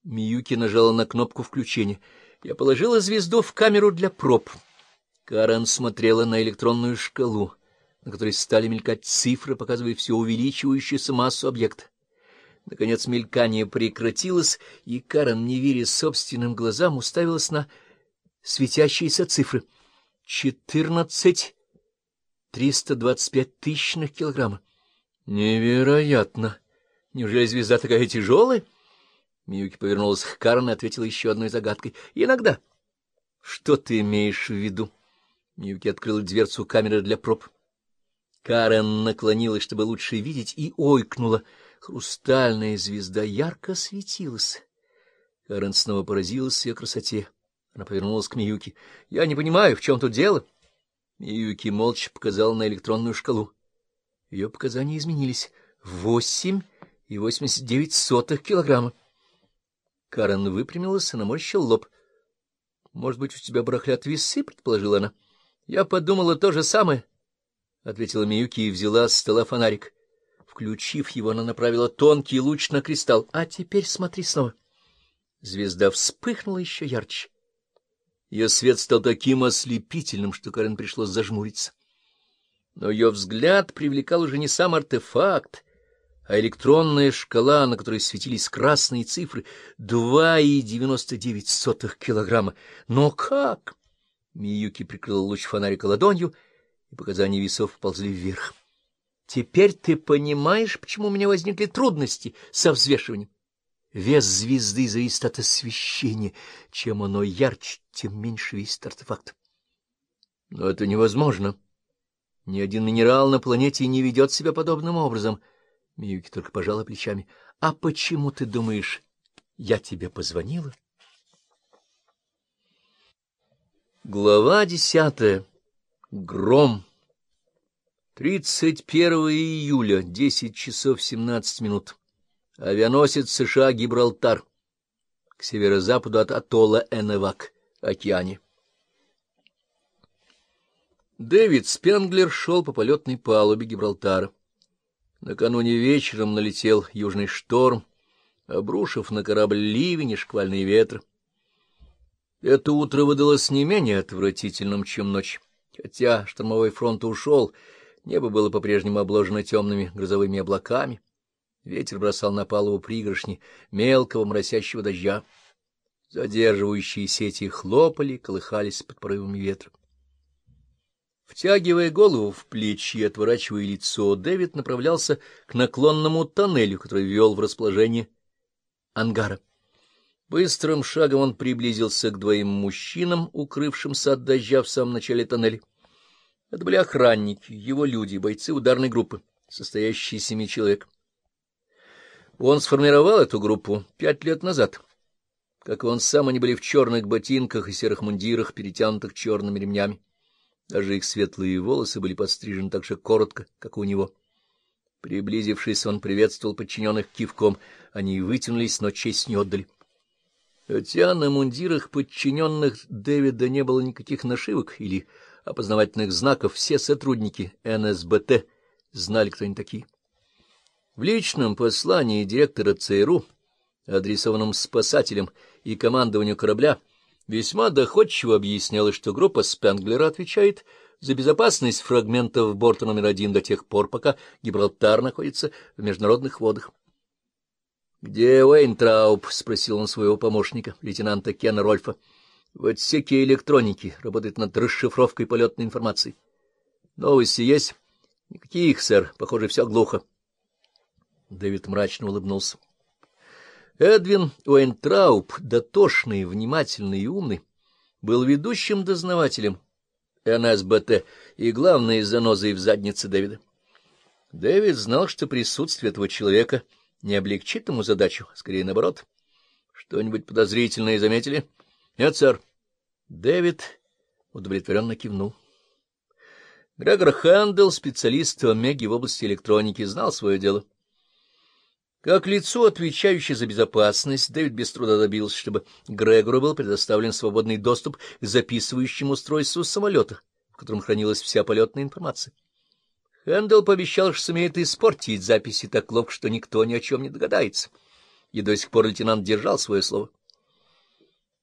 Миюки нажала на кнопку включения. Я положила звезду в камеру для проб. Карен смотрела на электронную шкалу, на которой стали мелькать цифры, показывая все увеличивающуюся массу объекта. Наконец мелькание прекратилось, и Карен, не веря собственным глазам, уставилась на светящиеся цифры. 14,325 тысячных килограмма. Невероятно! Неужели звезда такая тяжелая? Миюки повернулась к Карен и ответила еще одной загадкой. Иногда. Что ты имеешь в виду? Миюки открыла дверцу камеры для проб. Карен наклонилась, чтобы лучше видеть, и ойкнула. Хрустальная звезда ярко светилась. Карен снова поразилась ее красоте. Она повернулась к Миюки. — Я не понимаю, в чем тут дело? Миюки молча показала на электронную шкалу. Ее показания изменились. 8,89 килограмма. Карен выпрямилась и наморщила лоб. — Может быть, у тебя барахлят весы? — предположила она. — Я подумала то же самое, — ответила Миюки и взяла с стола фонарик. Включив его, она направила тонкий луч на кристалл. — А теперь смотри снова. Звезда вспыхнула еще ярче. Ее свет стал таким ослепительным, что Карен пришлось зажмуриться. Но ее взгляд привлекал уже не сам артефакт, а электронная шкала, на которой светились красные цифры — 2,99 килограмма. Но как? Миюки прикрыла луч фонарика ладонью, и показания весов ползли вверх. Теперь ты понимаешь, почему у меня возникли трудности со взвешиванием. Вес звезды зависит от освещения. Чем оно ярче, тем меньше весит артефакт. Но это невозможно. Ни один минерал на планете не ведет себя подобным образом. Миюки только пожала плечами. — А почему ты думаешь, я тебе позвонила? Глава 10. Гром. 31 июля, 10 часов 17 минут. Авианосец США «Гибралтар» к северо-западу от атолла Энневак, океане. Дэвид Спенглер шел по полетной палубе Гибралтара. Накануне вечером налетел южный шторм, обрушив на корабль ливень и шквальные ветры. Это утро выдалось не менее отвратительным, чем ночь. Хотя штормовой фронт ушел, небо было по-прежнему обложено темными грозовыми облаками. Ветер бросал на палубу пригоршни мелкого моросящего дождя. Задерживающие сети хлопали, колыхались под порывами ветра. Втягивая голову в плечи и отворачивая лицо, Дэвид направлялся к наклонному тоннелю, который вел в расположение ангара. Быстрым шагом он приблизился к двоим мужчинам, укрывшимся от дождя в самом начале тоннеля. Это были охранники, его люди, бойцы ударной группы, состоящие из 7 человек. Он сформировал эту группу 5 лет назад. Как и он сам, они были в черных ботинках и серых мундирах, перетянутых черными ремнями. Даже их светлые волосы были подстрижены так же коротко, как у него. Приблизившись, он приветствовал подчиненных кивком. Они вытянулись, но честь не отдали. Хотя на мундирах подчиненных Дэвида не было никаких нашивок или опознавательных знаков, все сотрудники НСБТ знали, кто они такие. В личном послании директора ЦРУ, адресованном спасателям и командованию корабля, весьма доходчиво объяснялось, что группа Спенглера отвечает за безопасность фрагментов борта номер 1 до тех пор, пока Гибралтар находится в международных водах. — Где Уэйнтрауб? — спросил он своего помощника, лейтенанта Кена Рольфа. — В отсеке электроники, работает над расшифровкой полетной информации. — Новости есть? — Никаких, сэр, похоже, все глухо. Дэвид мрачно улыбнулся. Эдвин Уэйнтрауб, дотошный, внимательный и умный, был ведущим дознавателем НСБТ и главной занозой в заднице Дэвида. Дэвид знал, что присутствие этого человека не облегчит ему задачу, скорее наоборот. Что-нибудь подозрительное заметили? Нет, сэр. Дэвид удовлетворенно кивнул. Грегор Хэндл, специалист в Омеге в области электроники, знал свое дело. Как лицо, отвечающее за безопасность, Дэвид без труда добился, чтобы Грегору был предоставлен свободный доступ к записывающему устройству самолета, в котором хранилась вся полетная информация. Хэндл пообещал, что сумеет испортить записи так ловко, что никто ни о чем не догадается. и до сих пор лейтенант держал свое слово.